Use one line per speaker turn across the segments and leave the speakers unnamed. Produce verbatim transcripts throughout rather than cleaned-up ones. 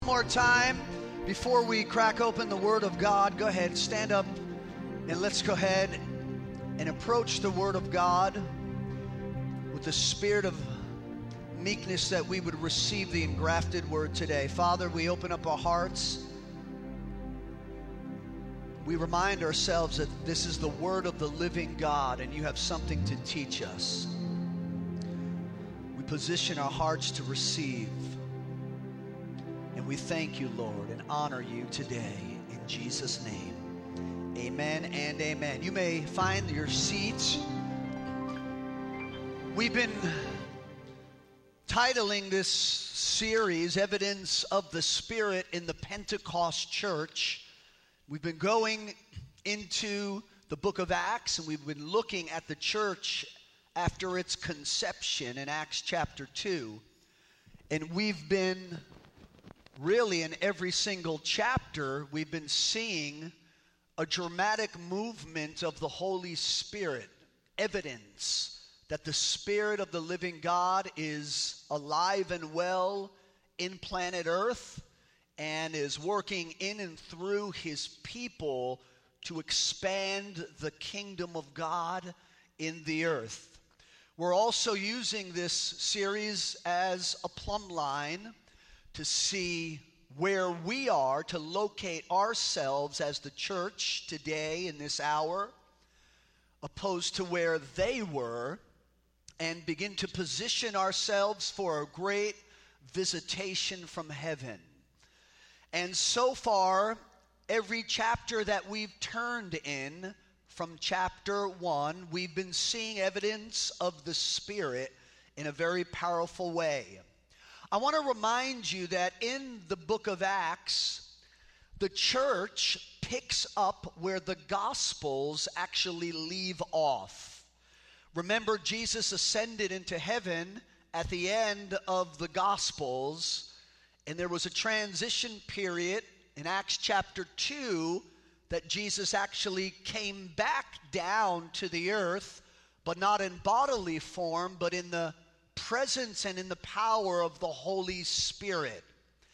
More time before we crack open the Word of God. Go ahead, stand up, and let's go ahead and approach the Word of God with the spirit of meekness that we would receive the engrafted Word today. Father, we open up our hearts. We remind ourselves that this is the Word of the living God, and you have something to teach us. We position our hearts to receive. And we thank you, Lord, and honor you today in Jesus' name. Amen and amen. You may find your seats. We've been titling this series, Evidence of the Spirit in the Pentecost Church. We've been going into the book of Acts, and we've been looking at the church after its conception in Acts chapter two. And we've been really, in every single chapter, we've been seeing a dramatic movement of the Holy Spirit, evidence that the Spirit of the living God is alive and well in planet Earth and is working in and through his people to expand the kingdom of God in the earth. We're also using this series as a plumb line to see where we are, to locate ourselves as the church today in this hour, opposed to where they were, and begin to position ourselves for a great visitation from heaven. And so far, every chapter that we've turned in, from chapter one, we've been seeing evidence of the Spirit in a very powerful way. I want to remind you that in the book of Acts, the church picks up where the Gospels actually leave off. Remember, Jesus ascended into heaven at the end of the Gospels, and there was a transition period in Acts chapter two that Jesus actually came back down to the earth, but not in bodily form, but in the presence and in the power of the Holy Spirit.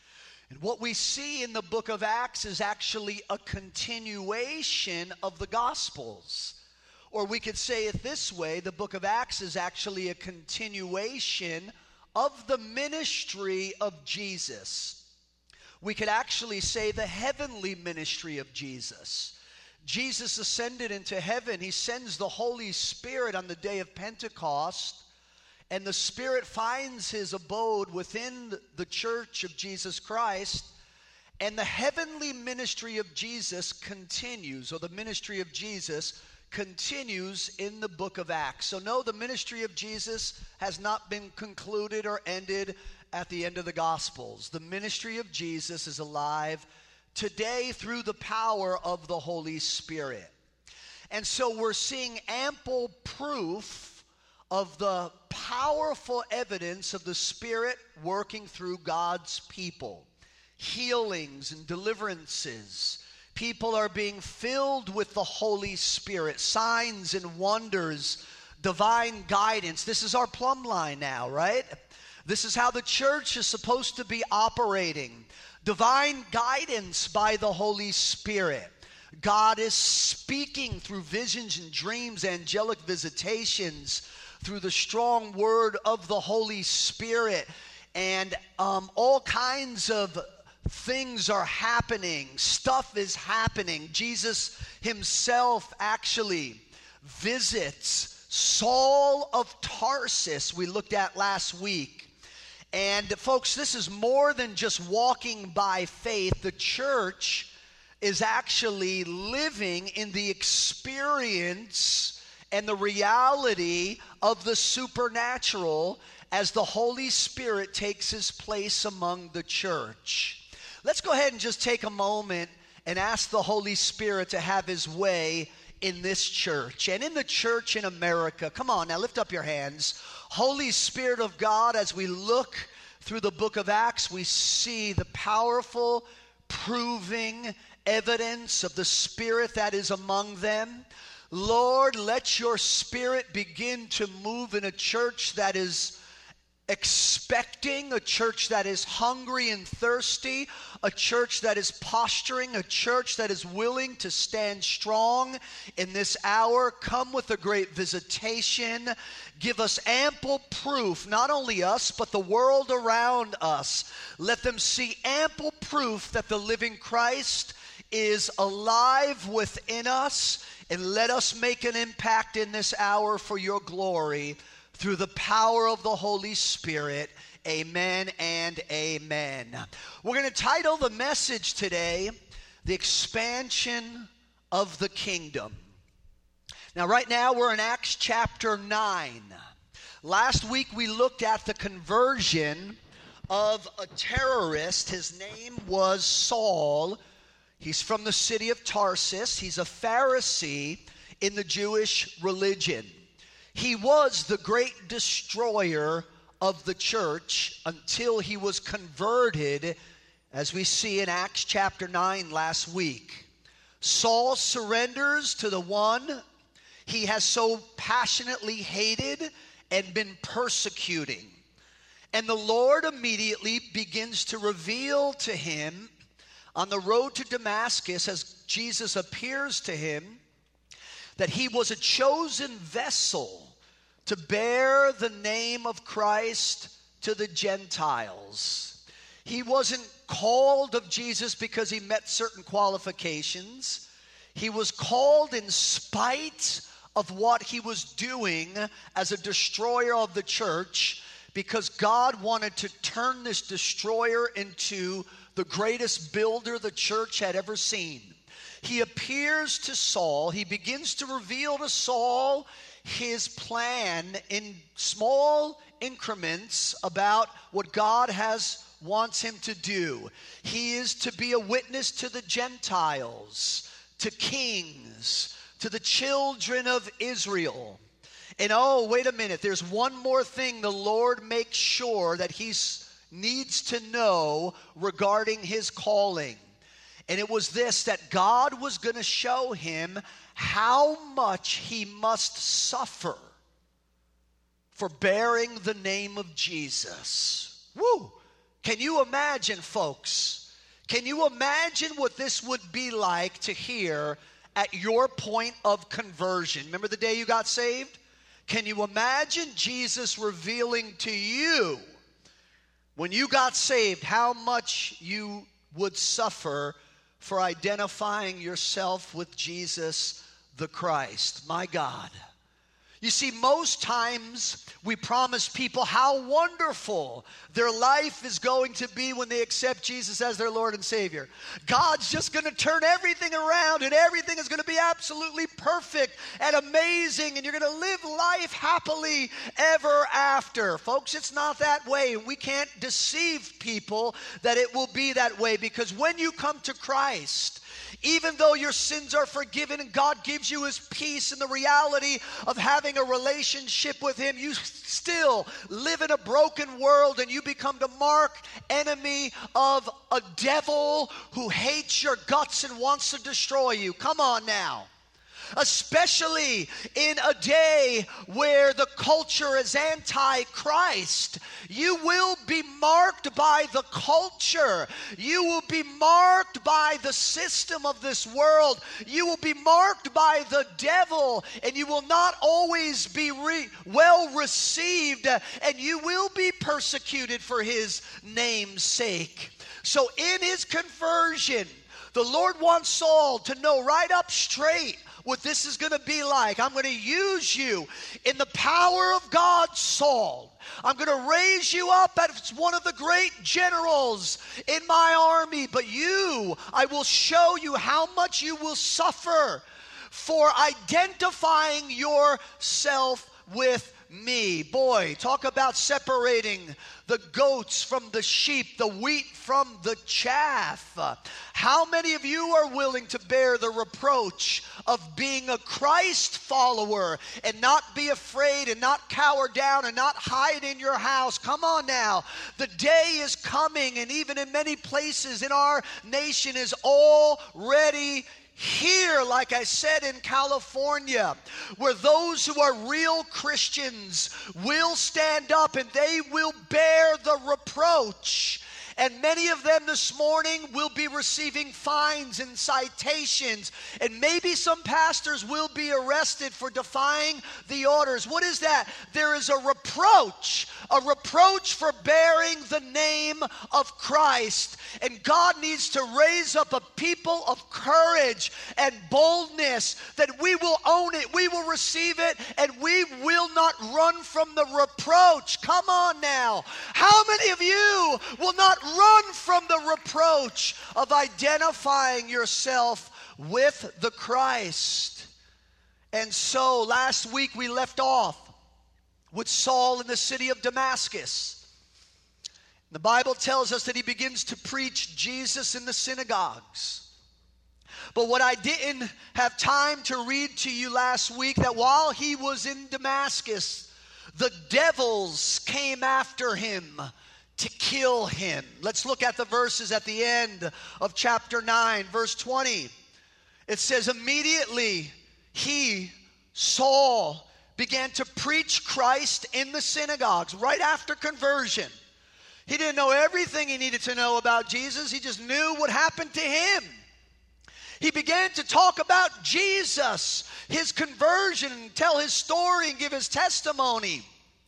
And what we see in the book of Acts is actually a continuation of the Gospels. Or we could say it this way, the book of Acts is actually a continuation of the ministry of Jesus. We could actually say the heavenly ministry of Jesus. Jesus ascended into heaven. He sends the Holy Spirit on the day of Pentecost. And the Spirit finds his abode within the church of Jesus Christ. And the heavenly ministry of Jesus continues, or the ministry of Jesus continues in the book of Acts. So no, the ministry of Jesus has not been concluded or ended at the end of the Gospels. The ministry of Jesus is alive today through the power of the Holy Spirit. And so we're seeing ample proof of the powerful evidence of the Spirit working through God's people. Healings and deliverances. People are being filled with the Holy Spirit. Signs and wonders, divine guidance. This is our plumb line now, right? This is how the church is supposed to be operating. Divine guidance by the Holy Spirit. God is speaking through visions and dreams, angelic visitations, through the strong word of the Holy Spirit. And um, all kinds of things are happening. Stuff is happening. Jesus himself actually visits Saul of Tarsus, we looked at last week. And folks, this is more than just walking by faith. The church is actually living in the experience and the reality of the supernatural as the Holy Spirit takes his place among the church. Let's go ahead and just take a moment and ask the Holy Spirit to have his way in this church and in the church in America. Come on, now lift up your hands. Holy Spirit of God, as we look through the book of Acts, we see the powerful, proving evidence of the Spirit that is among them. Lord, let your Spirit begin to move in a church that is expecting, a church that is hungry and thirsty, a church that is posturing, a church that is willing to stand strong in this hour. Come with a great visitation. Give us ample proof, not only us, but the world around us. Let them see ample proof that the living Christ is alive within us, and let us make an impact in this hour for your glory through the power of the Holy Spirit. Amen and amen. We're going to title the message today, The Expansion of the Kingdom. Now, right now, we're in Acts chapter nine. Last week, we looked at the conversion of a terrorist. His name was Saul. He's from the city of Tarsus. He's a Pharisee in the Jewish religion. He was the great destroyer of the church until he was converted, as we see in Acts chapter nine last week. Saul surrenders to the one he has so passionately hated and been persecuting. And the Lord immediately begins to reveal to him on the road to Damascus, as Jesus appears to him, that he was a chosen vessel to bear the name of Christ to the Gentiles. He wasn't called of Jesus because he met certain qualifications. He was called in spite of what he was doing as a destroyer of the church, because God wanted to turn this destroyer into the greatest builder the church had ever seen. He appears to Saul. He begins to reveal to Saul his plan in small increments about what God has wants him to do. He is to be a witness to the Gentiles, to kings, to the children of Israel. And oh, wait a minute, there's one more thing the Lord makes sure that he needs to know regarding his calling. And it was this, that God was going to show him how much he must suffer for bearing the name of Jesus. Woo! Can you imagine, folks? Can you imagine what this would be like to hear at your point of conversion? Remember the day you got saved? Can you imagine Jesus revealing to you, when you got saved, how much you would suffer for identifying yourself with Jesus the Christ? My God. You see, most times we promise people how wonderful their life is going to be when they accept Jesus as their Lord and Savior. God's just going to turn everything around and everything is going to be absolutely perfect and amazing and you're going to live life happily ever after. Folks, it's not that way. We can't deceive people that it will be that way, because when you come to Christ, even though your sins are forgiven and God gives you his peace and the reality of having a relationship with him, you still live in a broken world and you become the marked enemy of a devil who hates your guts and wants to destroy you. Come on now. Especially in a day where the culture is anti-Christ. You will be marked by the culture. You will be marked by the system of this world. You will be marked by the devil, and you will not always be re- well received, and you will be persecuted for his name's sake. So in his conversion, the Lord wants Saul to know right up straight what this is going to be like. I'm going to use you in the power of God, Saul. I'm going to raise you up as one of the great generals in my army. But you, I will show you how much you will suffer for identifying yourself with me. Boy, talk about separating the goats from the sheep, the wheat from the chaff. How many of you are willing to bear the reproach of being a Christ follower and not be afraid and not cower down and not hide in your house? Come on now. The day is coming, and even in many places in our nation is already here, like I said, in California, where those who are real Christians will stand up and they will bear the reproach. And many of them this morning will be receiving fines and citations. And maybe some pastors will be arrested for defying the orders. What is that? There is a reproach, a reproach for bearing the name of Christ. And God needs to raise up a people of courage and boldness that we will own it, we will receive it, and we will not run from the reproach. Come on now. How many of you will not run from the reproach of identifying yourself with the Christ? And so last week we left off with Saul in the city of Damascus. The Bible tells us that he begins to preach Jesus in the synagogues. But what I didn't have time to read to you last week, that while he was in Damascus, the devils came after him to kill him. Let's look at the verses at the end of chapter nine, verse twenty. It says, immediately he, Saul, began to preach Christ in the synagogues right after conversion. He didn't know everything he needed to know about Jesus. He just knew what happened to him. He began to talk about Jesus, his conversion, and tell his story and give his testimony.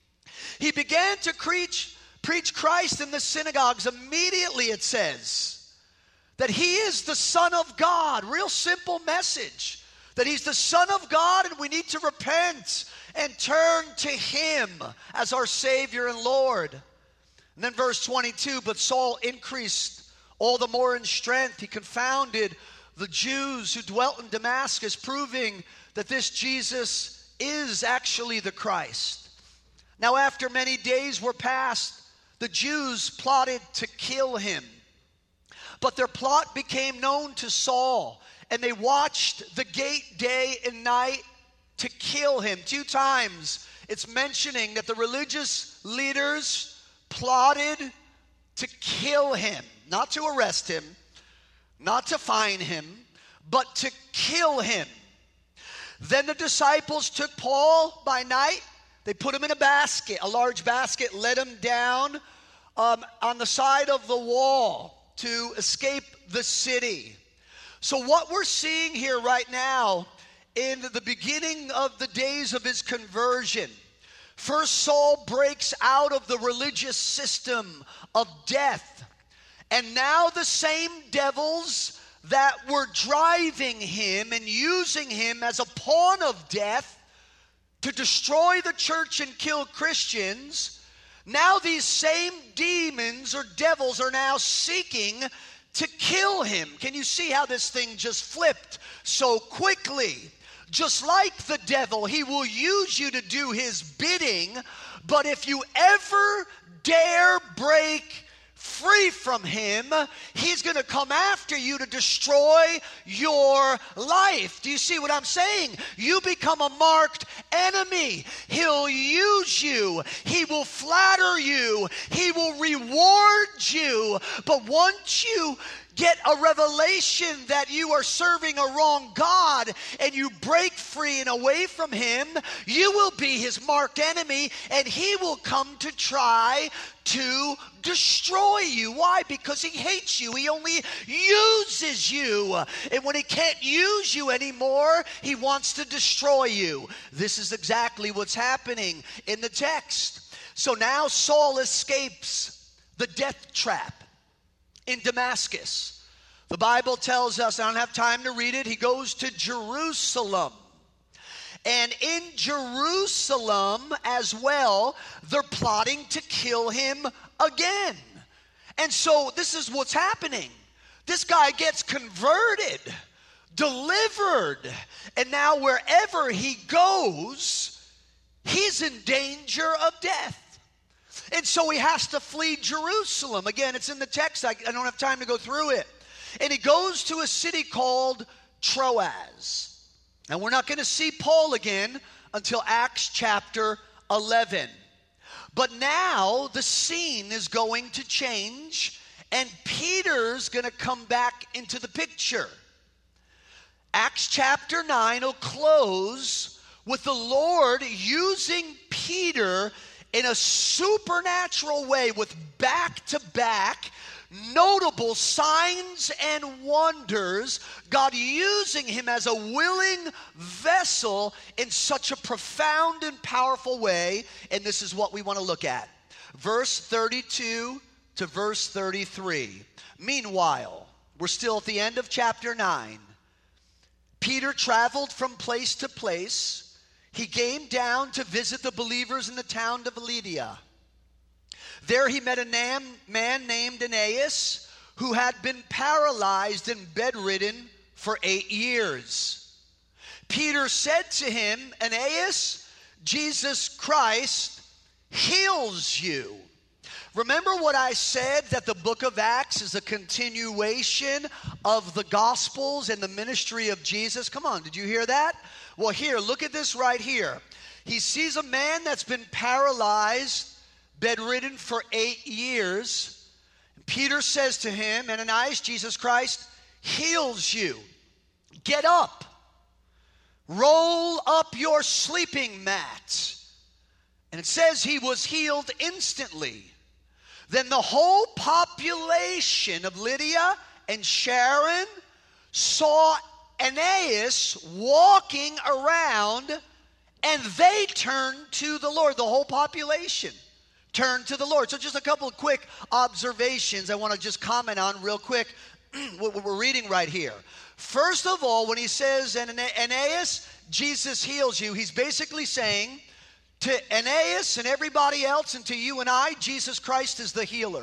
He began to preach, preach Christ in the synagogues. Immediately it says that he is the Son of God. Real simple message. That he's the Son of God and we need to repent and turn to him as our Savior and Lord. And then verse twenty-two, but Saul increased all the more in strength. He confounded the Jews who dwelt in Damascus, proving that this Jesus is actually the Christ. Now after many days were passed, the Jews plotted to kill him. But their plot became known to Saul, and they watched the gate day and night to kill him. Two times it's mentioning that the religious leaders plotted to kill him, not to arrest him, not to fine him, but to kill him. Then the disciples took Paul by night. They put him in a basket, a large basket, let him down um, on the side of the wall to escape the city. So what we're seeing here right now in the beginning of the days of his conversion, first Saul breaks out of the religious system of death. And now the same devils that were driving him and using him as a pawn of death to destroy the church and kill Christians, now these same demons or devils are now seeking to kill him. Can you see how this thing just flipped so quickly? Just like the devil, he will use you to do his bidding, but if you ever dare break free from him, he's going to come after you to destroy your life. Do you see what I'm saying? You become a marked enemy. He'll use you. He will flatter you. He will reward you. But once you get a revelation that you are serving a wrong God and you break free and away from him, you will be his marked enemy and he will come to try to destroy you. Why? Because he hates you. He only uses you. And when he can't use you anymore, he wants to destroy you. This is exactly what's happening in the text. So now Saul escapes the death trap in Damascus. The Bible tells us, I don't have time to read it, he goes to Jerusalem. And in Jerusalem as well, they're plotting to kill him again. And so this is what's happening. This guy gets converted, delivered, and now wherever he goes, he's in danger of death. And so he has to flee Jerusalem. Again, it's in the text. I, I don't have time to go through it. And he goes to a city called Troas. And we're not going to see Paul again until Acts chapter eleven. But now the scene is going to change, and Peter's going to come back into the picture. Acts chapter nine will close with the Lord using Peter in a supernatural way with back-to-back notable signs and wonders, God using him as a willing vessel in such a profound and powerful way. And this is what we want to look at. Verse thirty-two to verse thirty-three. Meanwhile, we're still at the end of chapter nine. Peter traveled from place to place. He came down to visit the believers in the town of Lydia. There he met a man, man named Aeneas, who had been paralyzed and bedridden for eight years. Peter said to him, Aeneas, Jesus Christ heals you. Remember what I said, that the book of Acts is a continuation of the Gospels and the ministry of Jesus? Come on, did you hear that? Well, here, look at this right here. He sees a man that's been paralyzed, bedridden for eight years. Peter says to him, Ananias, Jesus Christ heals you. Get up. Roll up your sleeping mat. And it says he was healed instantly. Then the whole population of Lydia and Sharon saw Aeneas walking around, and they turned to the Lord. The whole population turned to the Lord. So just a couple of quick observations I want to just comment on real quick what we're reading right here. First of all, when he says, Aeneas, Jesus heals you, he's basically saying to Aeneas and everybody else and to you and I, Jesus Christ is the healer.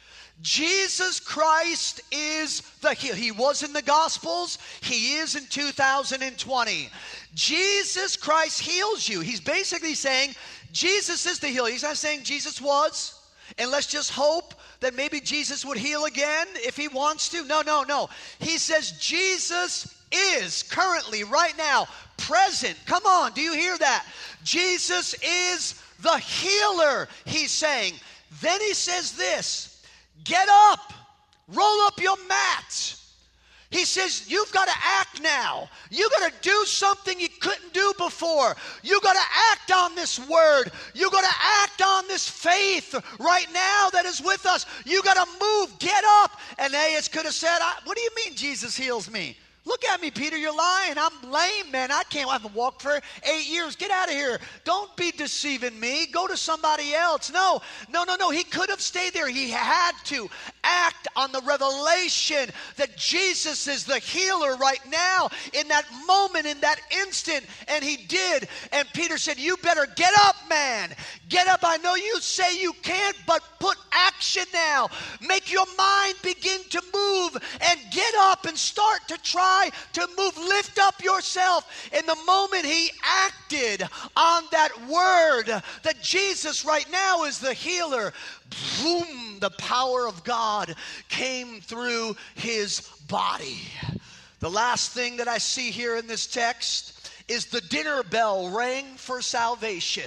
Jesus Christ is the healer. He was in the Gospels. He is in two thousand twenty. Jesus Christ heals you. He's basically saying Jesus is the healer. He's not saying Jesus was, and let's just hope that maybe Jesus would heal again if he wants to. No, no, no. He says Jesus is currently, right now, present. Come on, do you hear that? Jesus is the healer, he's saying. Then he says this, get up, roll up your mat. He says, you've got to act now. You got to do something you couldn't do before. You got to act on this word. You got to act on this faith right now that is with us. You got to move, get up. And Aeneas could have said, what do you mean Jesus heals me? Look at me, Peter, you're lying. I'm lame, man. I can't, I haven't walked for eight years. Get out of here. Don't be deceiving me. Go to somebody else. No, no, no, no. He could have stayed there. He had to act on the revelation that Jesus is the healer right now, in that moment, in that instant. And he did. And Peter said, you better get up, man. Get up. I know you say you can't, but put action now. Make your mind begin to move and get up and start to try to move. Lift up yourself. In the moment he acted on that word that Jesus right now is the healer, boom, the power of God came through his body. The last thing that I see here in this text is the dinner bell rang for salvation.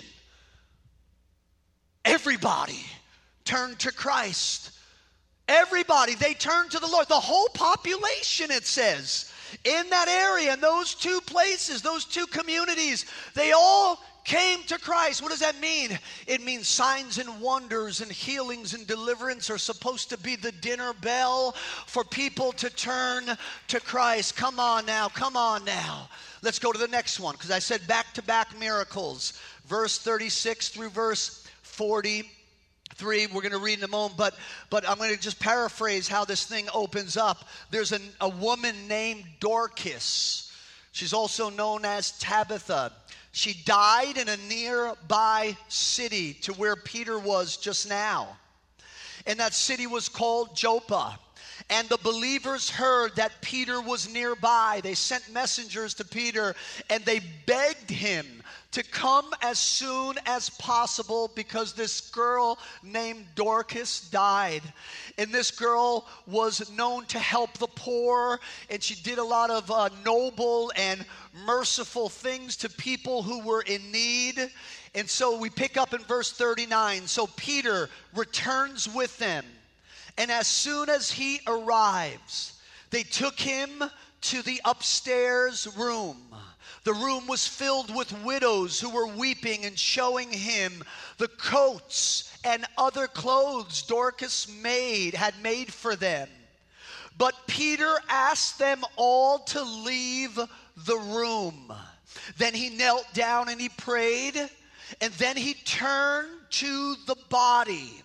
Everybody turned to Christ. Everybody, they turned to the Lord. The whole population, it says, in that area, in those two places, those two communities, they all came to Christ. What does that mean? It means signs and wonders and healings and deliverance are supposed to be the dinner bell for people to turn to Christ. Come on now, come on now. Let's go to the next one, because I said back-to-back miracles. Verse thirty-six through verse forty. Three, we're going to read in a moment, but but I'm going to just paraphrase how this thing opens up. There's an, a woman named Dorcas. She's also known as Tabitha. She died in a nearby city to where Peter was just now. And that city was called Joppa. And the believers heard that Peter was nearby. They sent messengers to Peter and they begged him to come as soon as possible because this girl named Dorcas died. And this girl was known to help the poor, and she did a lot of uh, noble and merciful things to people who were in need. And so we pick up in verse thirty-nine. So Peter returns with them, and as soon as he arrives, they took him to the upstairs room. The room was filled with widows who were weeping and showing him the coats and other clothes Dorcas made had made for them. But Peter asked them all to leave the room. Then he knelt down and he prayed, and then he turned to the body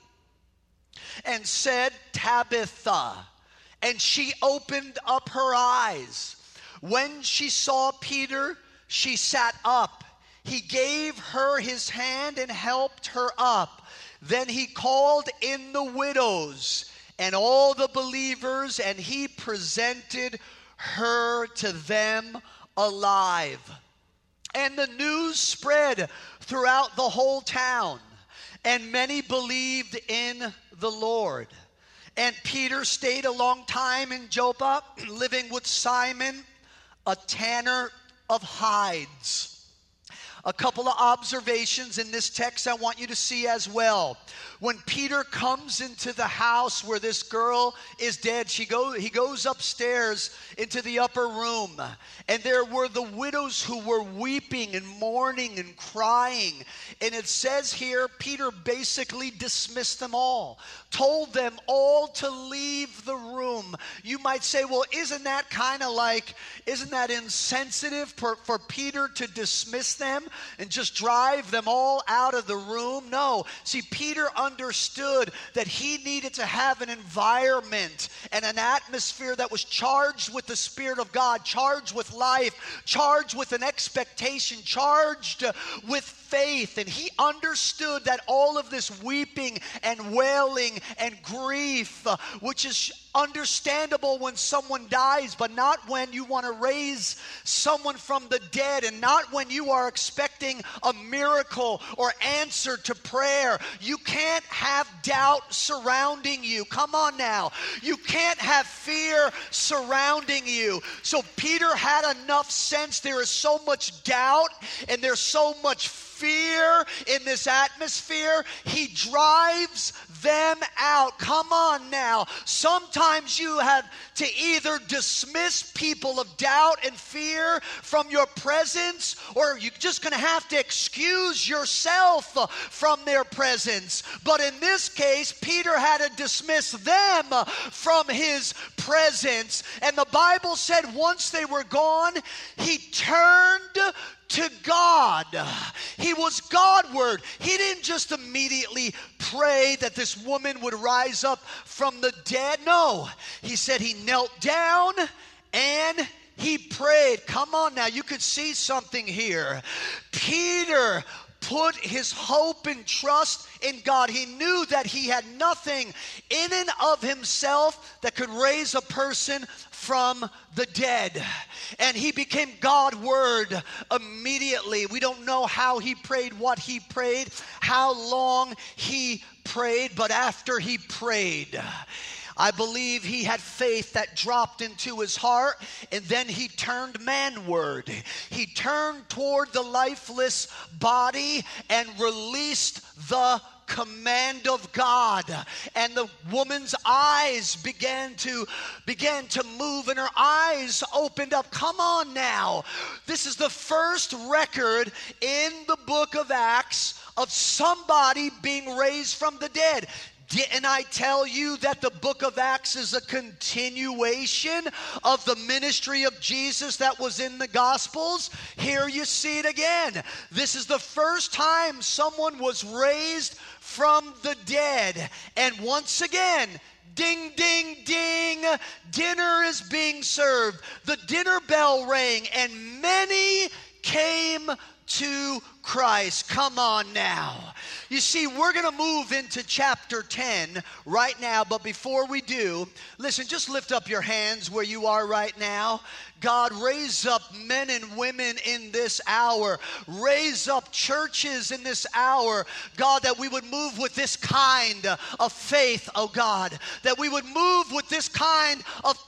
and said, Tabitha, and she opened up her eyes. When she saw Peter, she sat up. He gave her his hand and helped her up. Then he called in the widows and all the believers, and he presented her to them alive. And the news spread throughout the whole town, and many believed in the Lord. And Peter stayed a long time in Joppa, living with Simon, a tanner of hides. A couple of observations in this text I want you to see as well. When Peter comes into the house where this girl is dead, she go, he goes upstairs into the upper room. And there were the widows who were weeping and mourning and crying. And it says here, Peter basically dismissed them all, told them all to leave the room. You might say, well, isn't that kind of like, isn't that insensitive for, for Peter to dismiss them and just drive them all out of the room? No. See, Peter understood that he needed to have an environment and an atmosphere that was charged with the Spirit of God, charged with life, charged with an expectation, charged with faith. And he understood that all of this weeping and wailing and grief, uh, which is understandable when someone dies, but not when you want to raise someone from the dead, and not when you are expecting a miracle or answer to prayer. You can't have doubt surrounding you. Come on now. You can't have fear surrounding you. So Peter had enough sense. There is so much doubt and there's so much fear in this atmosphere. He drives them out. Come on now. Sometimes you have to either dismiss people of doubt and fear from your presence, or you're just going to have to excuse yourself from their presence. But in this case, Peter had to dismiss them from his presence. And the Bible said once they were gone, he turned to God. He was Godward. He didn't just immediately pray that this woman would rise up from the dead. No, he said he knelt down and he prayed. Come on now, you could see something here. Peter put his hope and trust in God. He knew that he had nothing in and of himself that could raise a person from the dead. And he became God-word immediately. We don't know how he prayed, what he prayed, how long he prayed, but after he prayed, I believe he had faith that dropped into his heart, and then he turned manward. He turned toward the lifeless body and released the command of God, and the woman's eyes began to began to move, and her eyes opened up. Come on now. This is the first record in the book of Acts of somebody being raised from the dead. Didn't I tell you that the book of Acts is a continuation of the ministry of Jesus that was in the Gospels? Here you see it again. This is the first time someone was raised from the dead. And once again, ding, ding, ding, dinner is being served. The dinner bell rang, and many came to Christ. Come on now. You see, we're going to move into chapter ten right now, but before we do, listen, just lift up your hands where you are right now. God, raise up men and women in this hour. Raise up churches in this hour, God, that we would move with this kind of faith, oh God, that we would move with this kind of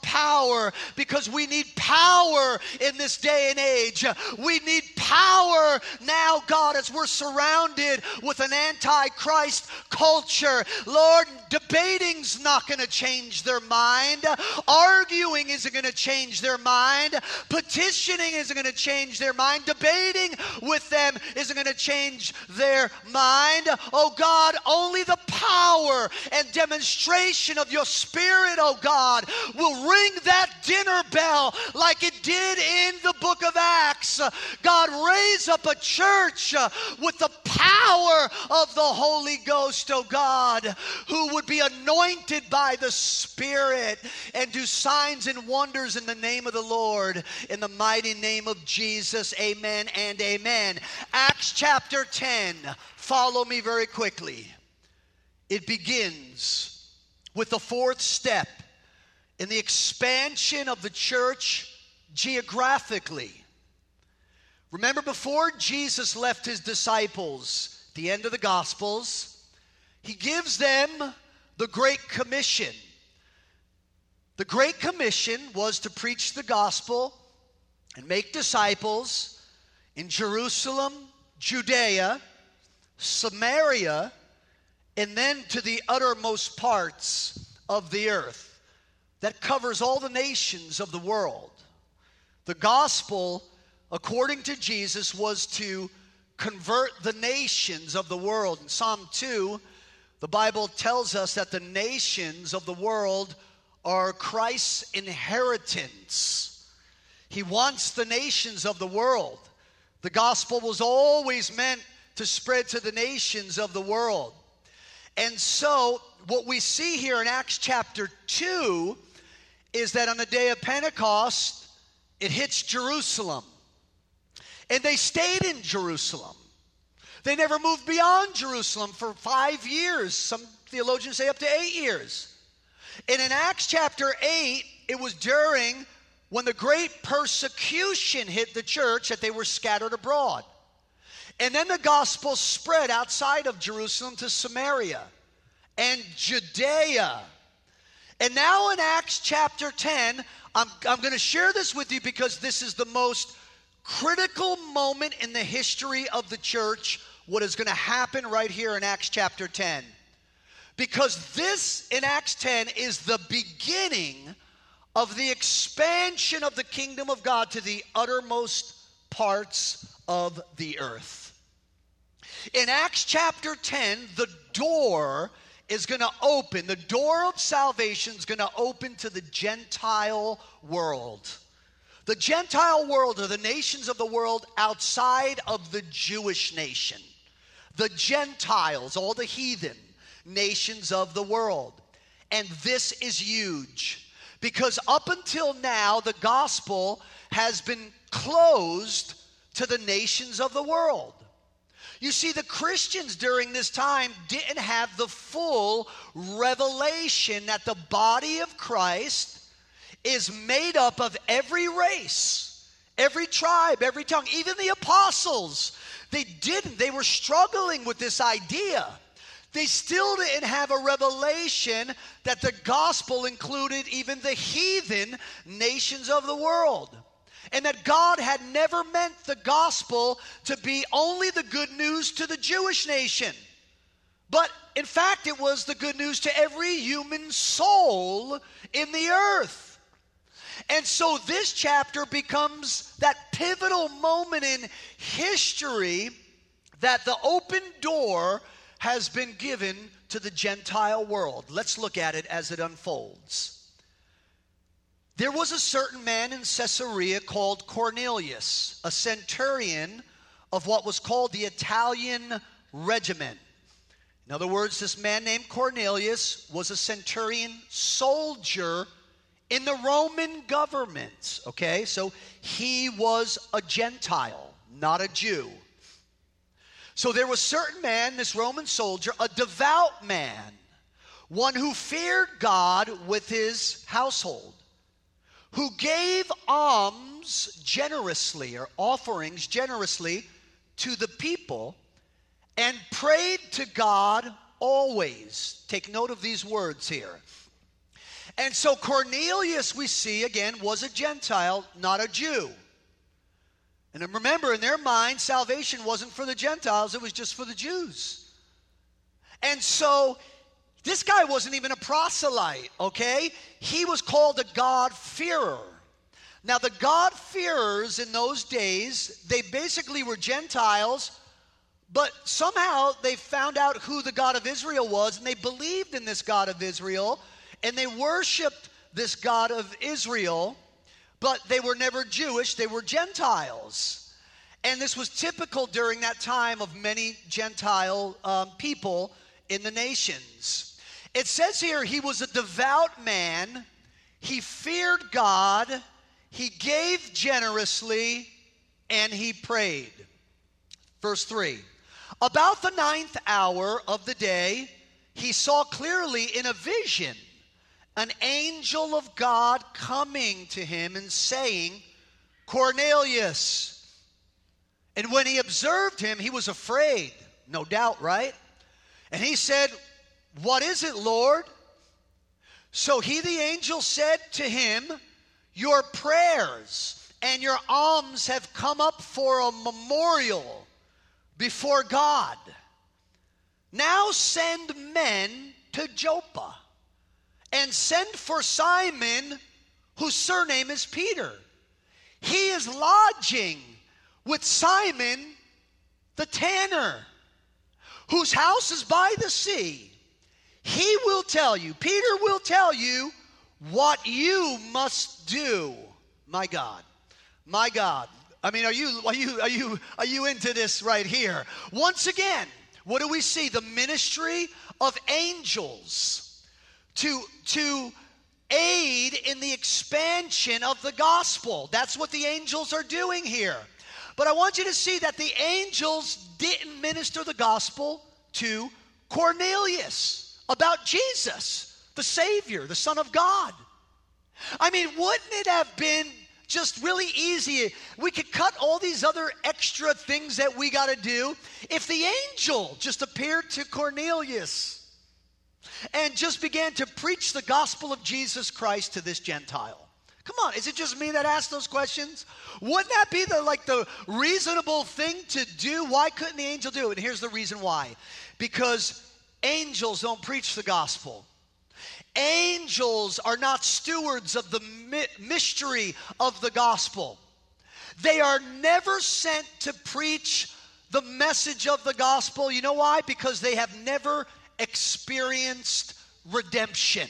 power, because we need power in this day and age. We need power now, God, as we're surrounded with an anti-Christ culture. Lord, debating's not going to change their mind. Arguing isn't going to change their mind. Petitioning isn't going to change their mind. Debating with them isn't going to change their mind. Oh God, only the power and demonstration of your Spirit, oh God, will ring that dinner bell like it did in the book of Acts. God, raise up a church with the power of the Holy Ghost, oh God, who would be anointed by the Spirit and do signs and wonders in the name of the Lord, in the mighty name of Jesus. Amen and amen. Acts chapter ten. Follow me very quickly. It begins with the fourth step in the expansion of the church geographically. Remember, before Jesus left his disciples at the end of the Gospels, he gives them the Great Commission. The Great Commission was to preach the gospel and make disciples in Jerusalem, Judea, Samaria, and then to the uttermost parts of the earth. That covers all the nations of the world. The gospel, according to Jesus, was to convert the nations of the world. In Psalm two, the Bible tells us that the nations of the world are Christ's inheritance. He wants the nations of the world. The gospel was always meant to spread to the nations of the world. And so what we see here in Acts chapter two is that on the day of Pentecost, it hits Jerusalem. And they stayed in Jerusalem. They never moved beyond Jerusalem for five years. Some theologians say up to eight years. And in Acts chapter eight, it was during when the great persecution hit the church that they were scattered abroad. And then the gospel spread outside of Jerusalem to Samaria and Judea. And now in Acts chapter ten, I'm, I'm going to share this with you because this is the most critical moment in the history of the church, what is going to happen right here in Acts chapter ten. Because this in Acts ten is the beginning of the expansion of the kingdom of God to the uttermost parts of the earth. In Acts chapter ten, the door is going to open. The door of salvation is going to open to the Gentile world. The Gentile world are the nations of the world outside of the Jewish nation. The Gentiles, all the heathen nations of the world. And this is huge because up until now, the gospel has been closed to the nations of the world. You see, the Christians during this time didn't have the full revelation that the body of Christ is made up of every race, every tribe, every tongue. Even the apostles, they didn't. They were struggling with this idea. They still didn't have a revelation that the gospel included even the heathen nations of the world. And that God had never meant the gospel to be only the good news to the Jewish nation. But in fact, it was the good news to every human soul in the earth. And so this chapter becomes that pivotal moment in history that the open door has been given to the Gentile world. Let's look at it as it unfolds. There was a certain man in Caesarea called Cornelius, a centurion of what was called the Italian regiment. In other words, this man named Cornelius was a centurion soldier in the Roman government. Okay, so he was a Gentile, not a Jew. So there was a certain man, this Roman soldier, a devout man, one who feared God with his household, who gave alms generously or offerings generously to the people and prayed to God always. Take note of these words here. And so Cornelius, we see again, was a Gentile, not a Jew. And then remember, in their mind, salvation wasn't for the Gentiles, it was just for the Jews. And so this guy wasn't even a proselyte, okay? He was called a God-fearer. Now, the God-fearers in those days, they basically were Gentiles, but somehow they found out who the God of Israel was, and they believed in this God of Israel, and they worshiped this God of Israel, but they were never Jewish, they were Gentiles. And this was typical during that time of many Gentile um, people in the nations. It says here, he was a devout man, he feared God, he gave generously, and he prayed. Verse three, about the ninth hour of the day, he saw clearly in a vision an angel of God coming to him and saying, Cornelius. And when he observed him, he was afraid, no doubt, right? And he said, what is it, Lord? So he, the angel, said to him, your prayers and your alms have come up for a memorial before God. Now send men to Joppa and send for Simon, whose surname is Peter. He is lodging with Simon the tanner, whose house is by the sea. He will tell you, Peter will tell you what you must do. My God, my God. I mean, are you are you are you are you into this right here? Once again, what do we see? The ministry of angels to to aid in the expansion of the gospel. That's what the angels are doing here. But I want you to see that the angels didn't minister the gospel to Cornelius about Jesus, the Savior, the Son of God. I mean, wouldn't it have been just really easy? We could cut all these other extra things that we got to do if the angel just appeared to Cornelius and just began to preach the gospel of Jesus Christ to this Gentile. Come on, is it just me that asks those questions? Wouldn't that be the like the reasonable thing to do? Why couldn't the angel do it? And here's the reason why. Because angels don't preach the gospel. Angels are not stewards of the mi- mystery of the gospel. They are never sent to preach the message of the gospel. You know why? Because they have never experienced redemption.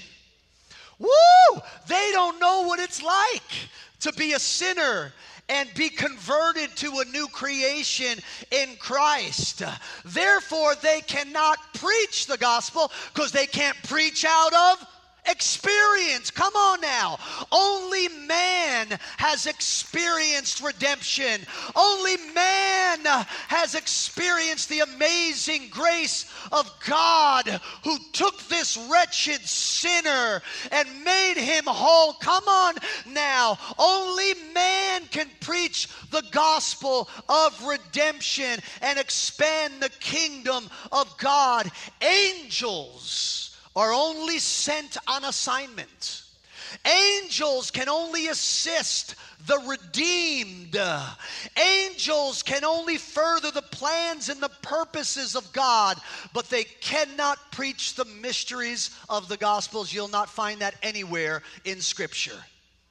Woo! They don't know what it's like to be a sinner and be converted to a new creation in Christ. Therefore, they cannot preach the gospel because they can't preach out of experience. Come on now. Only man has experienced redemption. Only man has experienced the amazing grace of God who took this wretched sinner and made him whole. Come on now. Only man can preach the gospel of redemption and expand the kingdom of God. Angels are only sent on assignment. Angels can only assist the redeemed. Angels can only further the plans and the purposes of God, but they cannot preach the mysteries of the Gospels. You'll not find that anywhere in Scripture.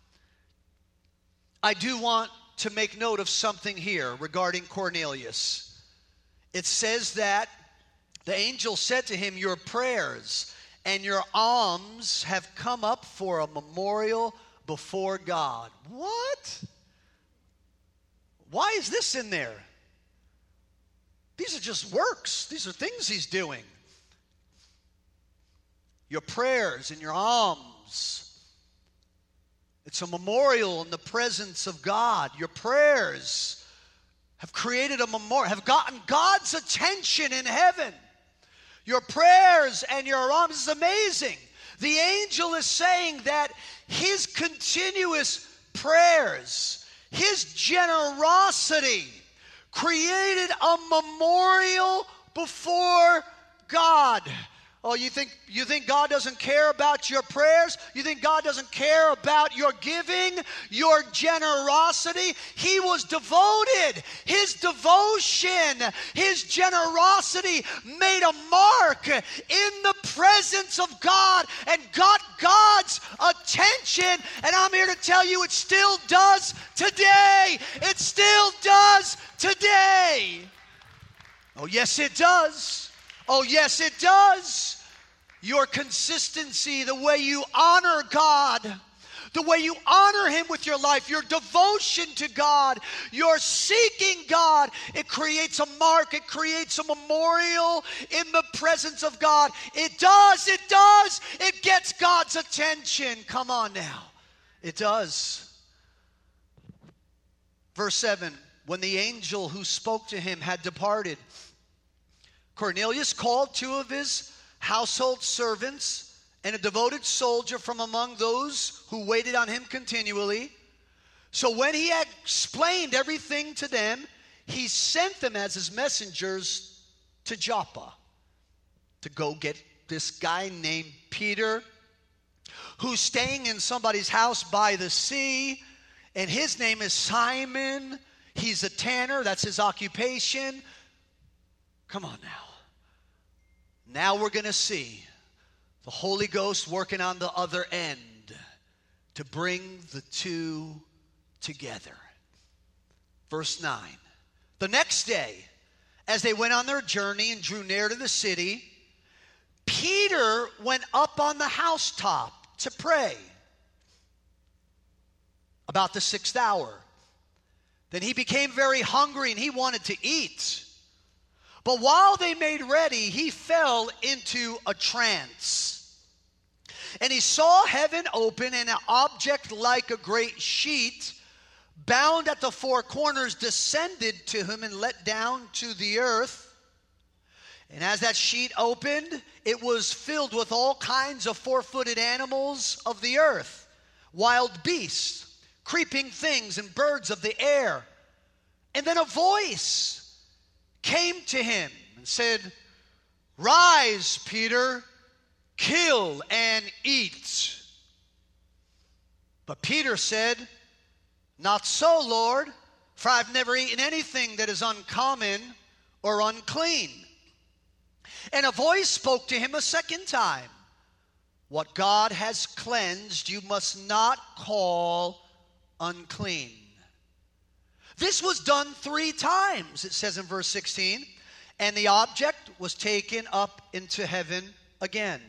I do want to make note of something here regarding Cornelius. It says that the angel said to him, your prayers and your alms have come up for a memorial before God. What? Why is this in there? These are just works. These are things he's doing. Your prayers and your alms. It's a memorial in the presence of God. Your prayers have created a memorial, have gotten God's attention in heaven. Your prayers and your alms is amazing. The angel is saying that his continuous prayers, his generosity created a memorial before God. Oh, you think you think God doesn't care about your prayers? You think God doesn't care about your giving, your generosity? He was devoted. His devotion, his generosity made a mark in the presence of God and got God's attention. And I'm here to tell you it still does today. It still does today. Oh, yes, it does. Oh, yes, it does. Your consistency, the way you honor God, the way you honor him with your life, your devotion to God, your seeking God, it creates a mark, it creates a memorial in the presence of God. It does, it does. It gets God's attention. Come on now. It does. Verse seven, when the angel who spoke to him had departed, Cornelius called two of his household servants and a devoted soldier from among those who waited on him continually. So when he had explained everything to them, he sent them as his messengers to Joppa to go get this guy named Peter, who's staying in somebody's house by the sea, and his name is Simon. He's a tanner, that's his occupation. Come on now. Now we're going to see the Holy Ghost working on the other end to bring the two together. Verse nine. The next day, as they went on their journey and drew near to the city, Peter went up on the housetop to pray about the sixth hour. Then he became very hungry and he wanted to eat. But while they made ready, he fell into a trance. And he saw heaven open and an object like a great sheet bound at the four corners descended to him and let down to the earth. And as that sheet opened, it was filled with all kinds of four-footed animals of the earth, wild beasts, creeping things, and birds of the air. And then a voice came to him and said, "Rise, Peter, kill and eat." But Peter said, "Not so, Lord, for I've never eaten anything that is uncommon or unclean." And a voice spoke to him a second time, "What God has cleansed, you must not call unclean." This was done three times, it says in verse sixteen, and the object was taken up into heaven again.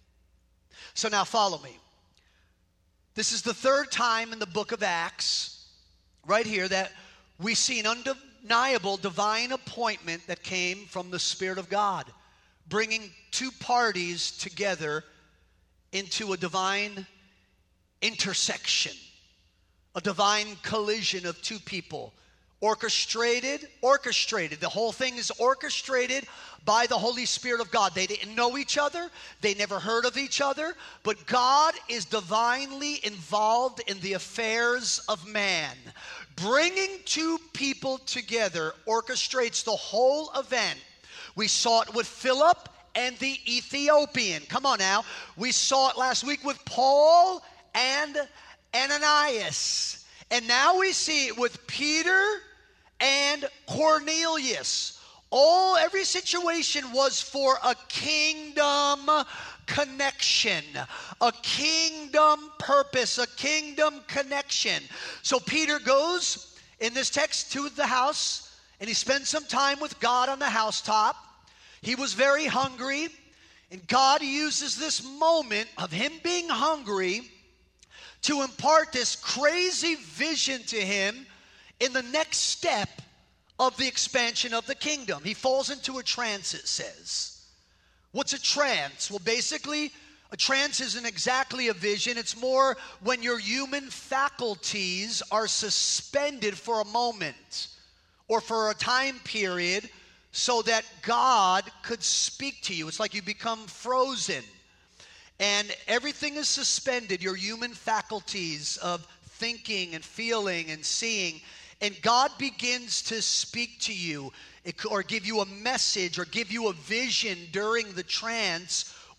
So now follow me. This is the third time in the book of Acts, right here, that we see an undeniable divine appointment that came from the Spirit of God, bringing two parties together into a divine intersection, a divine collision of two people. Orchestrated, orchestrated. The whole thing is orchestrated by the Holy Spirit of God. They didn't know each other. They never heard of each other. But God is divinely involved in the affairs of man. Bringing two people together orchestrates the whole event. We saw it with Philip and the Ethiopian. Come on now. We saw it last week with Paul and Ananias. And now we see it with Peter and Cornelius. All, every situation was for a kingdom connection, a kingdom purpose, a kingdom connection. So Peter goes in this text to the house and he spends some time with God on the housetop. He was very hungry, and God uses this moment of him being hungry to impart this crazy vision to him in the next step of the expansion of the kingdom. He falls into a trance, it says. What's a trance? Well, basically, a trance isn't exactly a vision. It's more when your human faculties are suspended for a moment or for a time period so that God could speak to you. It's like you become frozen. And everything is suspended, your human faculties of thinking and feeling and seeing. And God begins to speak to you or give you a message or give you a vision during the trance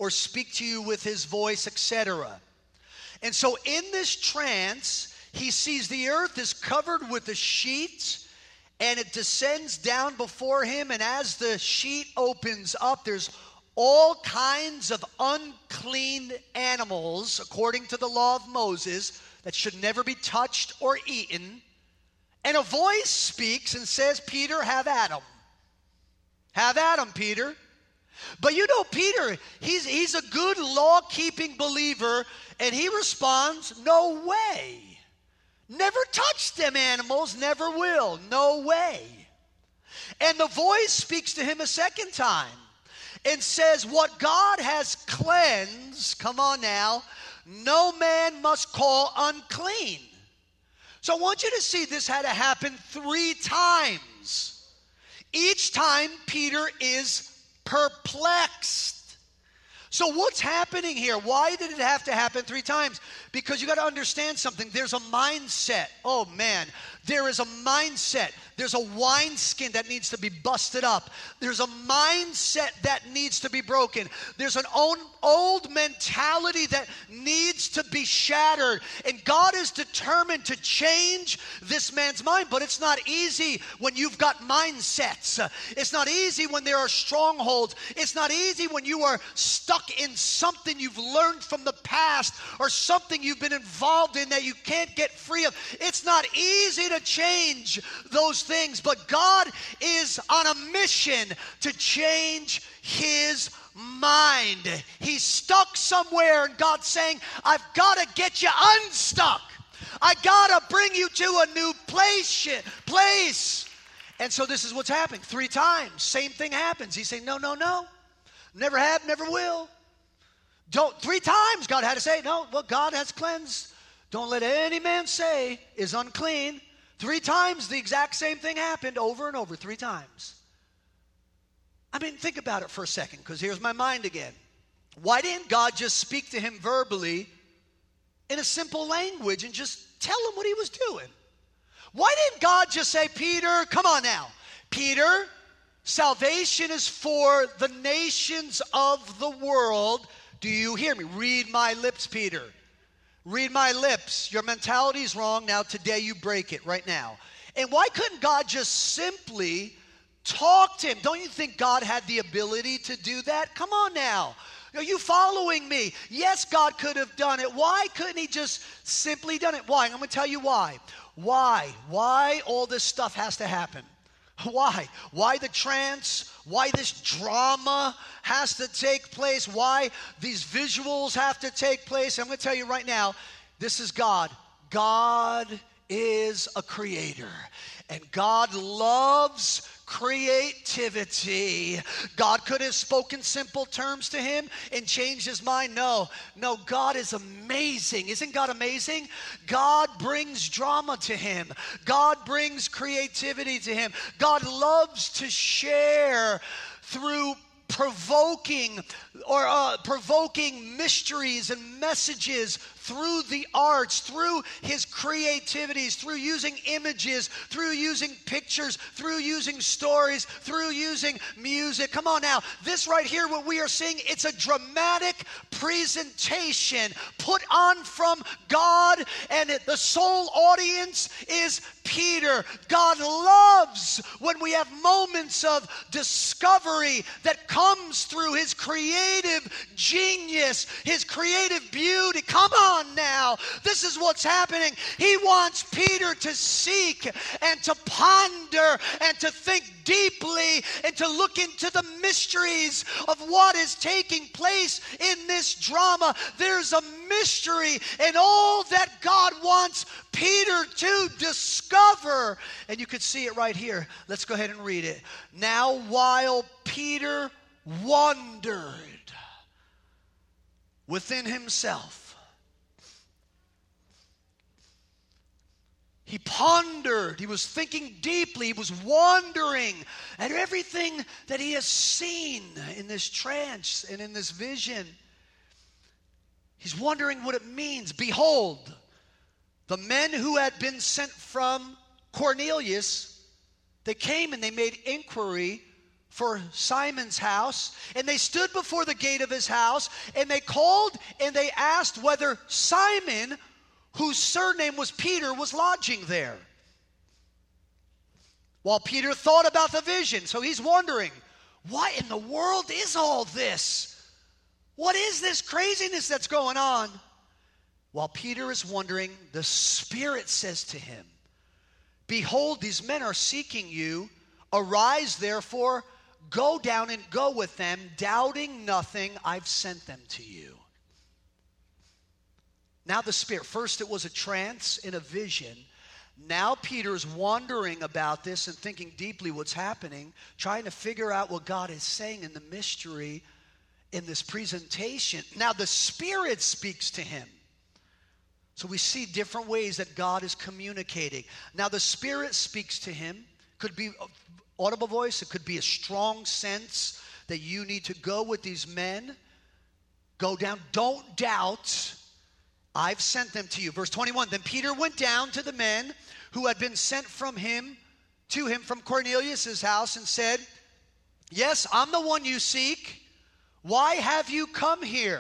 or speak to you with his voice, et cetera. And so in this trance, he sees the earth is covered with a sheet, and it descends down before him. And as the sheet opens up, there's all kinds of unclean animals, according to the law of Moses, that should never be touched or eaten. And a voice speaks and says, Peter, have at him. Have at him, Peter. But you know, Peter, he's, he's a good law-keeping believer, and he responds, no way. Never touch them animals, never will, no way. And the voice speaks to him a second time and says, what God has cleansed, come on now, no man must call unclean. So I want you to see this had to happen three times. Each time Peter is perplexed. So what's happening here? Why did it have to happen three times? Because you got to understand something. There's a mindset. Oh man, there is a mindset. There's a wineskin that needs to be busted up. There's a mindset that needs to be broken. There's an old, old mentality that needs to be shattered. And God is determined to change this man's mind. But it's not easy when you've got mindsets. It's not easy when there are strongholds. It's not easy when you are stuck in something you've learned from the past or something you've been involved in that you can't get free of. It's not easy to change those things, but God is on a mission to change his mind. He's stuck somewhere, and God's saying, I've got to get you unstuck. I got to bring you to a new place. place. And so this is what's happening. Three times, same thing happens. He's saying, no, no, no. Never have, never will. Don't. Three times God had to say, no, what God has cleansed, don't let any man say is unclean. Three times the exact same thing happened over and over, three times. I mean, think about it for a second, because here's my mind again. Why didn't God just speak to him verbally in a simple language and just tell him what he was doing? Why didn't God just say, Peter, come on now. Peter, salvation is for the nations of the world. Do you hear me? Read my lips, Peter. Read my lips. Your mentality is wrong. Now today you break it right now. And why couldn't God just simply talk to him? Don't you think God had the ability to do that? Come on now. Are you following me? Yes, God could have done it. Why couldn't he just simply done it? Why? I'm going to tell you why. Why? Why all this stuff has to happen? Why? Why the trance? Why this drama has to take place? Why these visuals have to take place? I'm going to tell you right now, this is God. God is a creator, and God loves creativity. God could have spoken simple terms to him and changed his mind. No, no, God is amazing. Isn't God amazing? God brings drama to him. God brings creativity to him. God loves to share through provoking or uh, provoking mysteries and messages through the arts, through his creativities, through using images, through using pictures, through using stories, through using music. Come on now. This right here, what we are seeing, it's a dramatic presentation put on from God, and it, the sole audience is Peter. God loves when we have moments of discovery that comes through his creative genius, his creative beauty. Come on now. This is what's happening. He wants Peter to seek and to ponder and to think deeply and to look into the mysteries of what is taking place in this drama. There's a mystery in all that God wants Peter to discover. And you could see it right here. Let's go ahead and read it. Now, while Peter wondered within himself, he pondered, he was thinking deeply, he was wondering at everything that he has seen in this trance and in this vision. He's wondering what it means. Behold, the men who had been sent from Cornelius, they came and they made inquiry for Simon's house, and they stood before the gate of his house, and they called and they asked whether Simon, whose surname was Peter, was lodging there. While Peter thought about the vision, so he's wondering, what in the world is all this? What is this craziness that's going on? While Peter is wondering, the Spirit says to him, behold, these men are seeking you. Arise, therefore, go down and go with them, doubting nothing. I've sent them to you. Now the Spirit, first it was a trance in a vision. Now Peter's wondering about this and thinking deeply what's happening, trying to figure out what God is saying in the mystery in this presentation. Now the Spirit speaks to him. So we see different ways that God is communicating. Now the Spirit speaks to him. Could be audible voice. It could be a strong sense that you need to go with these men. Go down. Don't doubt. I've sent them to you. Verse twenty-one, then Peter went down to the men who had been sent from him, to him from Cornelius' house, and said, yes, I'm the one you seek. Why have you come here?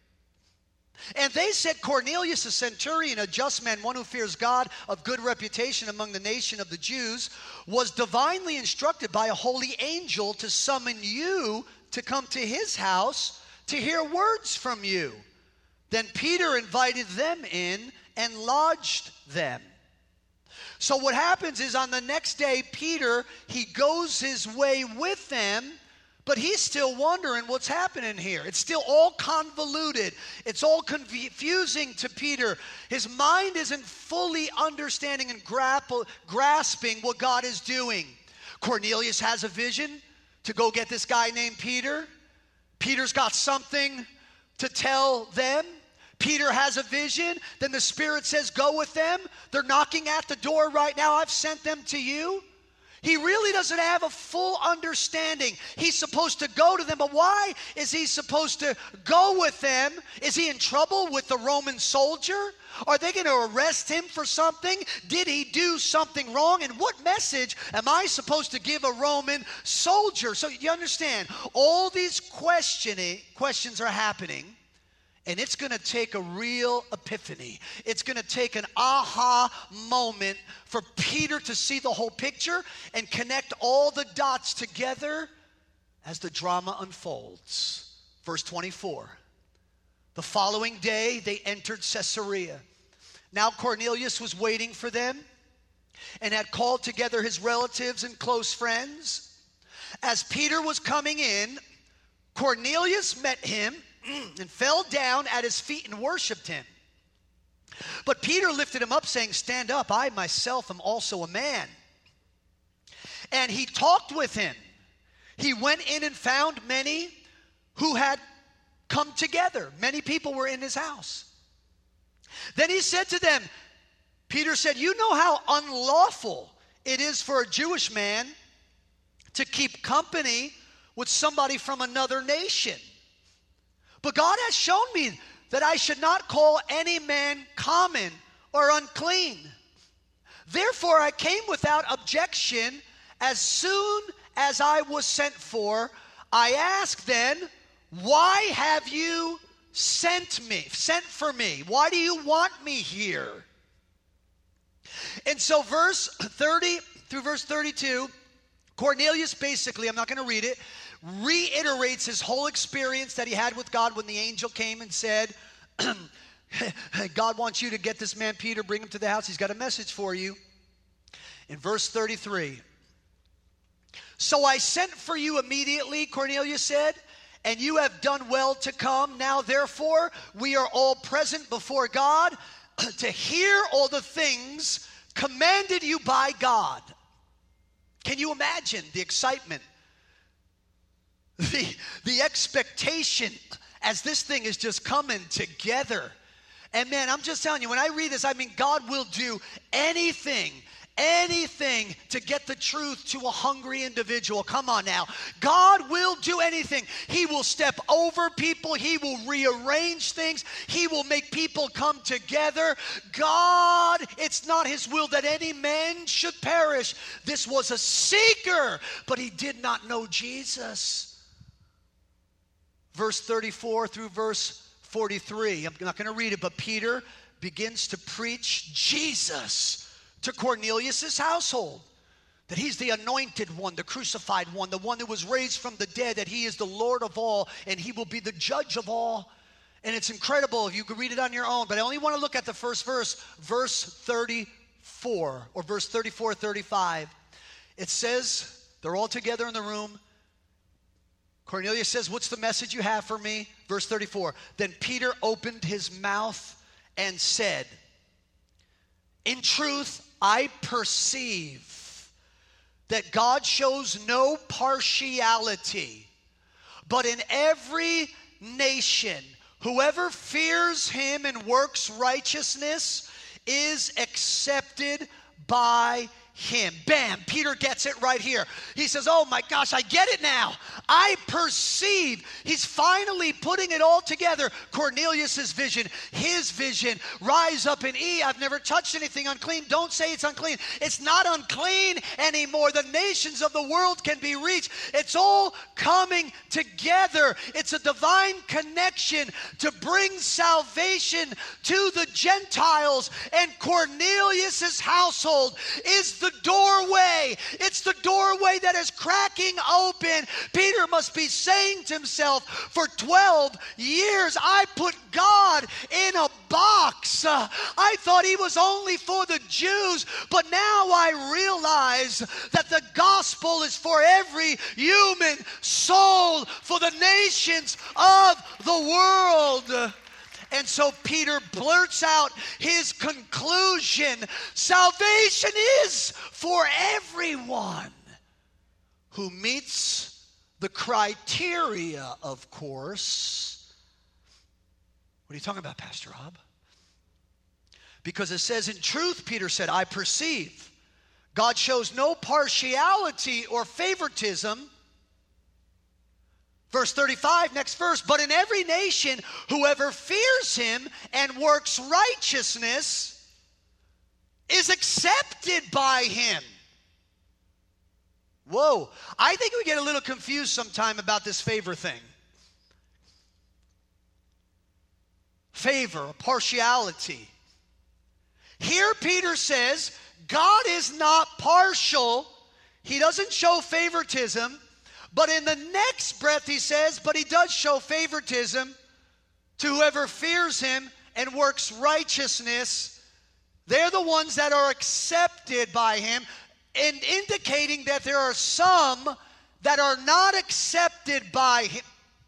And they said, Cornelius, a centurion, a just man, one who fears God, of good reputation among the nation of the Jews, was divinely instructed by a holy angel to summon you to come to his house to hear words from you. Then Peter invited them in and lodged them. So what happens is on the next day, Peter, he goes his way with them, but he's still wondering what's happening here. It's still all convoluted. It's all confusing to Peter. His mind isn't fully understanding and grapple, grasping what God is doing. Cornelius has a vision to go get this guy named Peter. Peter's got something to tell them. Peter has a vision. Then the Spirit says, go with them. They're knocking at the door right now. I've sent them to you. He really doesn't have a full understanding. He's supposed to go to them, but why is he supposed to go with them? Is he in trouble with the Roman soldier? Are they going to arrest him for something? Did he do something wrong? And what message am I supposed to give a Roman soldier? So you understand, all these questioning questions are happening. And it's going to take a real epiphany. It's going to take an aha moment for Peter to see the whole picture and connect all the dots together as the drama unfolds. Verse twenty-four. The following day, they entered Caesarea. Now Cornelius was waiting for them and had called together his relatives and close friends. As Peter was coming in, Cornelius met him and fell down at his feet and worshiped him. But Peter lifted him up, saying, stand up, I myself am also a man. And he talked with him. He went in and found many who had come together. Many people were in his house. Then he said to them, Peter said, you know how unlawful it is for a Jewish man to keep company with somebody from another nation. But God has shown me that I should not call any man common or unclean. Therefore I came without objection. As soon as I was sent for, I asked then, why have you sent me, sent for me? Why do you want me here? And so verse thirty through verse thirty-two, Cornelius basically, I'm not going to read it, reiterates his whole experience that he had with God when the angel came and said, God wants you to get this man Peter, bring him to the house. He's got a message for you. In verse thirty-three, so I sent for you immediately, Cornelius said, and you have done well to come. Now therefore we are all present before God to hear all the things commanded you by God. Can you imagine the excitement? The, the expectation as this thing is just coming together. And man, I'm just telling you, when I read this, I mean, God will do anything, anything to get the truth to a hungry individual. Come on now. God will do anything. He will step over people. He will rearrange things. He will make people come together. God, it's not his will that any man should perish. This was a seeker, but he did not know Jesus. Verse thirty-four through verse forty-three. I'm not going to read it, but Peter begins to preach Jesus to Cornelius' household. That he's the anointed one, the crucified one, the one that was raised from the dead, that he is the Lord of all, and he will be the judge of all. And it's incredible if you could read it on your own, but I only want to look at the first verse, verse thirty-four, or verse thirty-four, thirty-five. It says, they're all together in the room. Cornelius says, what's the message you have for me? Verse thirty-four, then Peter opened his mouth and said, in truth, I perceive that God shows no partiality, but in every nation, whoever fears him and works righteousness is accepted by him. Bam, Peter gets it right here. He says, oh my gosh, I get it now. I perceive. He's finally putting it all together. Cornelius's vision, his vision. Rise up and eat. I've never touched anything unclean. Don't say it's unclean. It's not unclean anymore. The nations of the world can be reached. It's all coming together. It's a divine connection to bring salvation to the Gentiles. And Cornelius's household is the doorway. It's the doorway that is cracking open. Peter must be saying to himself, for twelve years I put God in a box. Uh, I thought he was only for the Jews, but now I realize that the gospel is for every human soul, for the nations of the world. And so Peter blurts out his conclusion. Salvation is for everyone who meets the criteria, of course. What are you talking about, Pastor Rob? Because it says, in truth, Peter said, I perceive God shows no partiality or favoritism. Verse thirty-five, next verse, but in every nation, whoever fears him and works righteousness is accepted by him. Whoa, I think we get a little confused sometime about this favor thing. Favor, partiality. Here Peter says, God is not partial. He doesn't show favoritism. But in the next breath he says, but he does show favoritism to whoever fears him and works righteousness. They're the ones that are accepted by him, and indicating that there are some that are not accepted by him.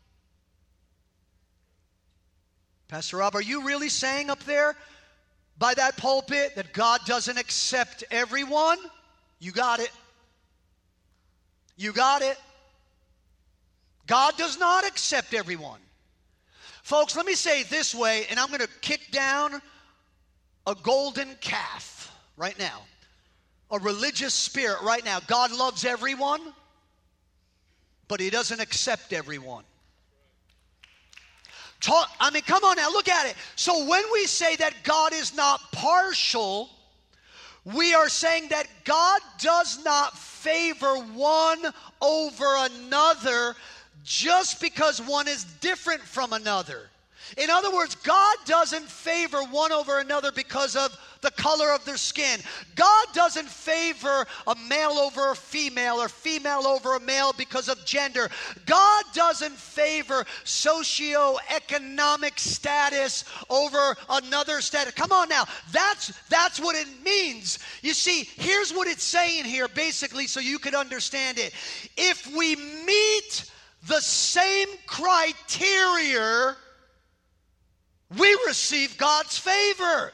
Pastor Rob, are you really saying up there by that pulpit that God doesn't accept everyone? You got it. You got it. God does not accept everyone. Folks, let me say it this way, and I'm going to kick down a golden calf right now. A religious spirit right now. God loves everyone, but he doesn't accept everyone. Talk, I mean, come on now, look at it. So when we say that God is not partial, we are saying that God does not favor one over another just because one is different from another. In other words, God doesn't favor one over another because of the color of their skin. God doesn't favor a male over a female or female over a male because of gender. God doesn't favor socioeconomic status over another status. Come on now. That's, that's what it means. You see, here's what it's saying here basically so you could understand it. If we meet the same criteria, we receive God's favor.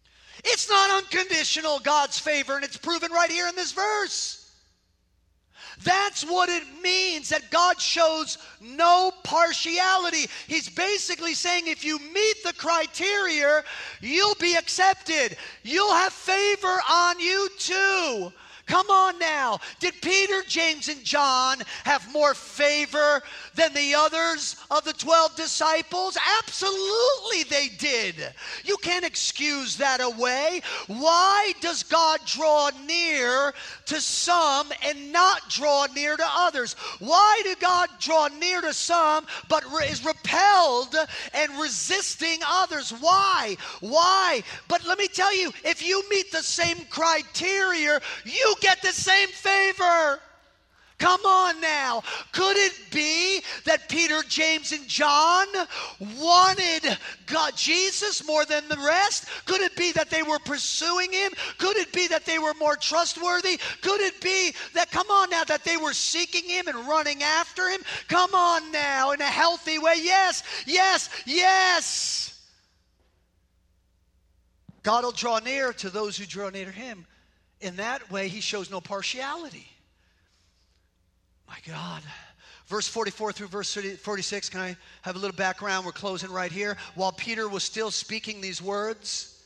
It's not unconditional, God's favor, and it's proven right here in this verse. That's what it means that God shows no partiality. He's basically saying if you meet the criteria, you'll be accepted. You'll have favor on you too. Come on now. Did Peter, James, and John have more favor than the others of the twelve disciples? Absolutely they did. You can't excuse that away. Why does God draw near to some and not draw near to others? Why did God draw near to some but is repelled and resisting others? Why? Why? But let me tell you, if you meet the same criteria, you get the same favor. Come on now. Could it be that Peter, James, and John wanted God, Jesus more than the rest? Could it be that they were pursuing him? Could it be that they were more trustworthy? Could it be that, come on now, that they were seeking him and running after him? Come on now, in a healthy way. Yes, yes, yes. God will draw near to those who draw near to him. In that way, he shows no partiality. My God. Verse forty-four through verse forty-six, can I have a little background? We're closing right here. While Peter was still speaking these words,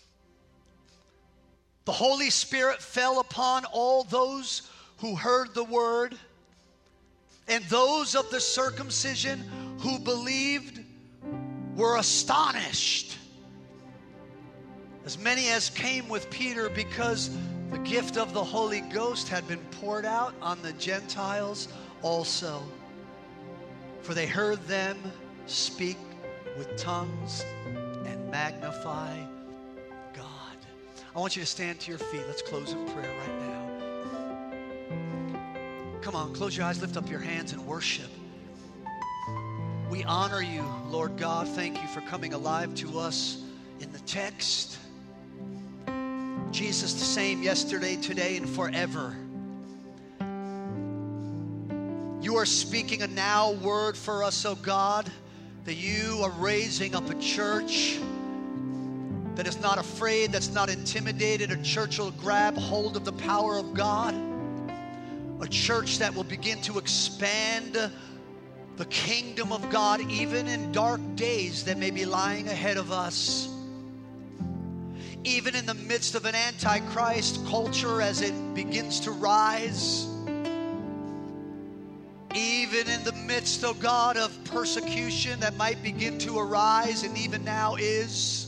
the Holy Spirit fell upon all those who heard the word, and those of the circumcision who believed were astonished. As many as came with Peter, because the gift of the Holy Ghost had been poured out on the Gentiles also. For they heard them speak with tongues and magnify God. I want you to stand to your feet. Let's close in prayer right now. Come on, close your eyes, lift up your hands and worship. We honor you, Lord God. Thank you for coming alive to us in the text. Jesus the same yesterday, today, and forever. You are speaking a now word for us, oh God, that you are raising up a church that is not afraid, that's not intimidated. A church will grab hold of the power of God. A church that will begin to expand the kingdom of God even in dark days that may be lying ahead of us. Even in the midst of an antichrist culture as it begins to rise. Even in the midst, oh God, of persecution that might begin to arise and even now is.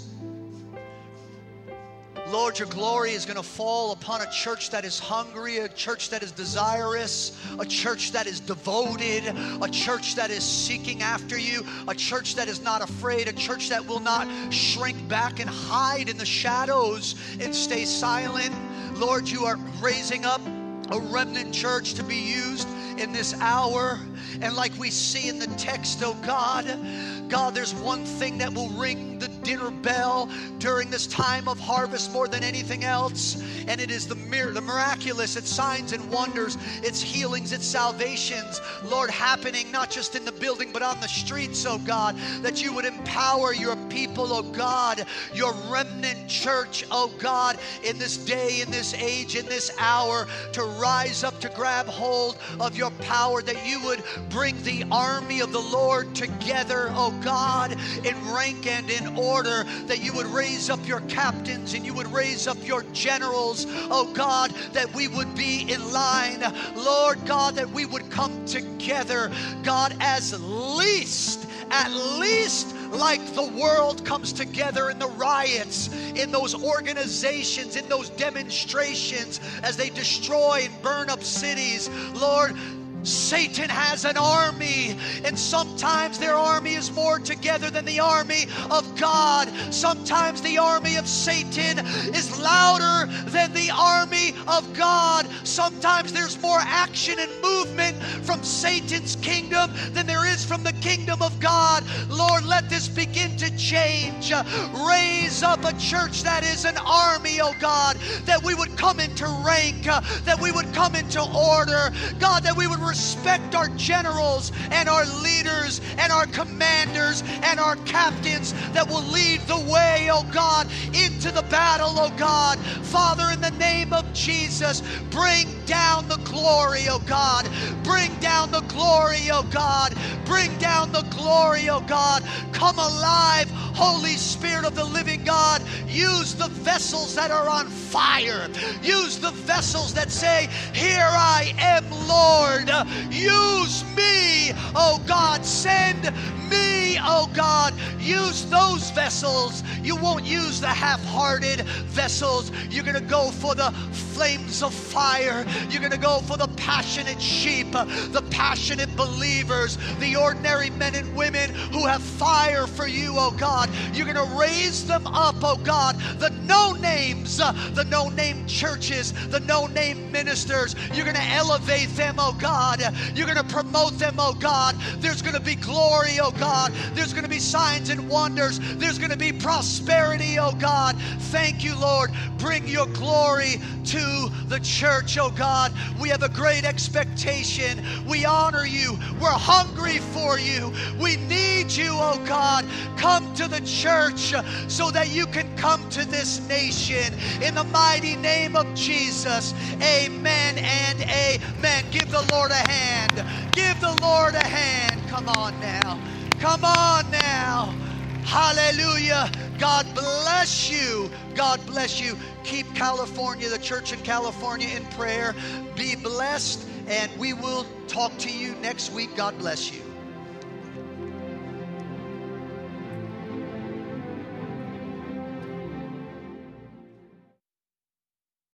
Lord, your glory is going to fall upon a church that is hungry, a church that is desirous, a church that is devoted, a church that is seeking after you, a church that is not afraid, a church that will not shrink back and hide in the shadows and stay silent. Lord, you are raising up a remnant church to be used in this hour. And like we see in the text, oh God, God, there's one thing that will ring the dinner bell during this time of harvest more than anything else, and it is the mir- the miraculous. It's signs and wonders, it's healings, it's salvations, Lord, happening not just in the building but on the streets, oh God, that you would empower your people, oh God, your remnant church, oh God, in this day, in this age, in this hour, to rise up, to grab hold of your power, that you would bring the army of the Lord together, oh God, in rank and in order, that you would raise up your captains and you would raise up your generals, oh God, that we would be in line, Lord God, that we would come together, God, as least, at least like the world comes together in the riots, in those organizations, in those demonstrations, as they destroy and burn up cities. Lord, Satan has an army, and sometimes their army is more together than the army of God. Sometimes the army of Satan is louder than the army of God. Sometimes there's more action and movement from Satan's kingdom than there is from the kingdom of God. Lord, let this begin to change. Raise up a church that is an army, oh God, that we would come into rank, that we would come into order, God, that we would respect our generals and our leaders and our commanders and our captains that will lead the way, oh God, into the battle, oh God. Father, in the name of Jesus, bring down the glory, oh God. Bring down the glory, oh God. Bring down the glory, oh God. Come alive, Holy Spirit of the living God. Use the vessels that are on fire. Use the vessels that say, here I am, Lord. Use me, oh God. Send me, oh God. Use those vessels. You won't use the half-hearted vessels. You're going to go for the flames of fire. You're going to go for the passionate sheep, the passionate believers, the ordinary men and women who have fire for you, oh God. You're going to raise them up, oh God. The no-names, uh, the no-name churches, the no-name ministers. You're going to elevate them, oh God. You're going to promote them, oh God. There's going to be glory, oh God. There's going to be signs and wonders. There's going to be prosperity, oh God. Thank you, Lord. Bring your glory to the church, oh God. We have a great expectation. We honor you. We're hungry for you. We need you, oh God. Come to the church so that you can come to this nation. In the mighty name of Jesus, amen and amen. Give the Lord a hand. Give the Lord a hand. Come on now. Come on now. Hallelujah. God bless you. God bless you. Keep California, the church in California, in prayer. Be blessed, and we will talk to you next week. God bless you.